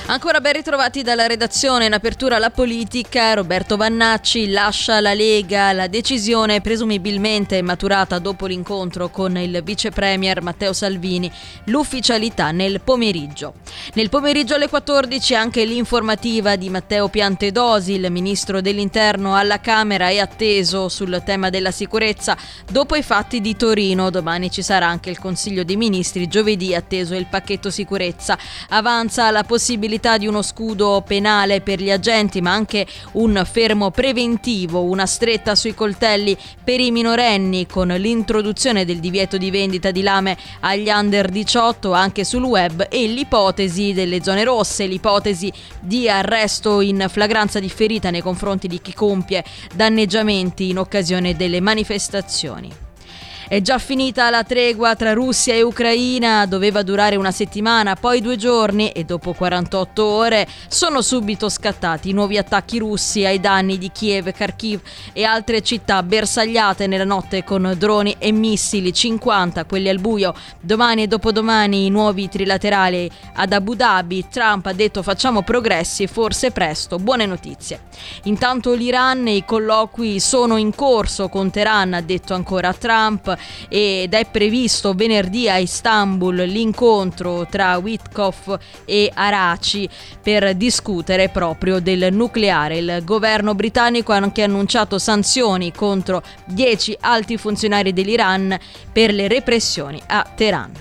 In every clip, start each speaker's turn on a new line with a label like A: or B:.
A: Ancora ben ritrovati dalla redazione. In apertura alla politica, Roberto Vannacci lascia la Lega. La decisione presumibilmente maturata dopo l'incontro con il vice premier Matteo Salvini. L'ufficialità nel pomeriggio. Nel pomeriggio alle 14 anche l'informativa di Matteo Piantedosi, il ministro dell'Interno alla Camera, è atteso sul tema della sicurezza dopo i fatti di Torino. Domani ci sarà anche il Consiglio dei Ministri, giovedì atteso il pacchetto sicurezza. Avanza la possibilità di uno scudo penale per gli agenti, ma anche un fermo preventivo, una stretta sui coltelli per i minorenni con l'introduzione del divieto di vendita di lame agli under 18 anche sul web e l'ipotesi delle zone rosse, l'ipotesi di arresto in flagranza differita nei confronti di chi compie danneggiamenti in occasione delle manifestazioni. È già finita la tregua tra Russia e Ucraina, doveva durare una settimana, poi 2 giorni e dopo 48 ore sono subito scattati nuovi attacchi russi ai danni di Kiev, Kharkiv e altre città bersagliate nella notte con droni e missili, 50 quelli al buio. Domani e dopodomani i nuovi trilaterali ad Abu Dhabi. Trump ha detto facciamo progressi, forse presto, buone notizie. Intanto l'Iran e i colloqui sono in corso con Teheran, ha detto ancora Trump, ed è previsto venerdì a Istanbul l'incontro tra Witkoff e Araci per discutere proprio del nucleare. Il governo britannico ha anche annunciato sanzioni contro 10 alti funzionari dell'Iran per le repressioni a Teheran.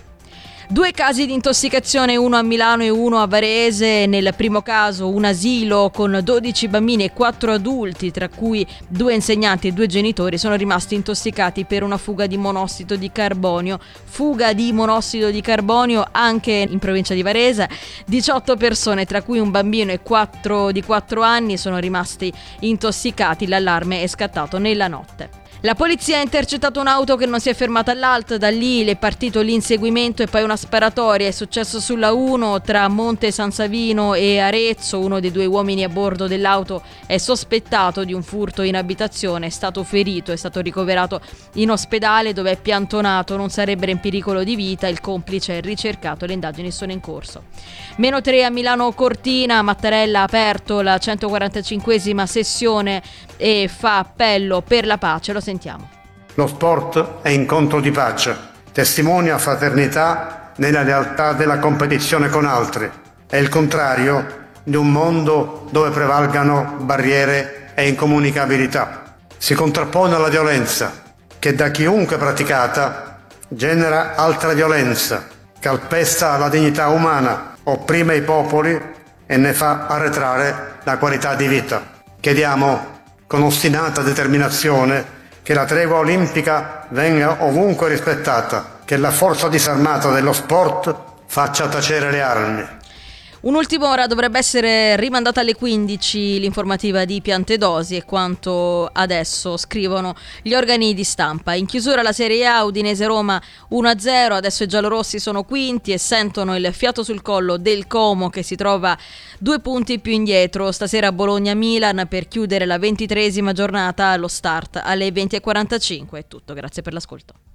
A: 2 casi di intossicazione, uno a Milano e uno a Varese. Nel primo caso un asilo con 12 bambini e 4 adulti, tra cui 2 insegnanti e 2 genitori, sono rimasti intossicati per una fuga di monossido di carbonio. Fuga di monossido di carbonio anche in provincia di Varese. 18 persone, tra cui un bambino e 4 di 4 anni, sono rimasti intossicati. L'allarme è scattato nella notte. La polizia ha intercettato un'auto che non si è fermata all'ALT, da lì è partito l'inseguimento e poi una sparatoria. È successo sulla 1 tra Monte San Savino e Arezzo. Uno dei 2 uomini a bordo dell'auto è sospettato di un furto in abitazione, è stato ferito, è stato ricoverato in ospedale dove è piantonato, non sarebbe in pericolo di vita, il complice è ricercato, le indagini sono in corso. -3 a Milano Cortina, Mattarella ha aperto la 145esima sessione e fa appello per la pace. Lo sentiamo.
B: Lo sport è incontro di pace, testimonia fraternità nella lealtà della competizione con altri. È il contrario di un mondo dove prevalgano barriere e incomunicabilità. Si contrappone alla violenza, che da chiunque praticata genera altra violenza, calpesta la dignità umana, opprime i popoli e ne fa arretrare la qualità di vita. Chiediamo con ostinata determinazione che la tregua olimpica venga ovunque rispettata, che la forza disarmata dello sport faccia tacere le armi.
A: Un'ultima ora dovrebbe essere rimandata alle 15 l'informativa di Piantedosi e quanto adesso scrivono gli organi di stampa. In chiusura la Serie A, Udinese-Roma 1-0, adesso i giallorossi sono quinti e sentono il fiato sul collo del Como che si trova 2 punti più indietro. Stasera Bologna-Milan per chiudere la 23esima giornata, allo start alle 20:45. È tutto, grazie per l'ascolto.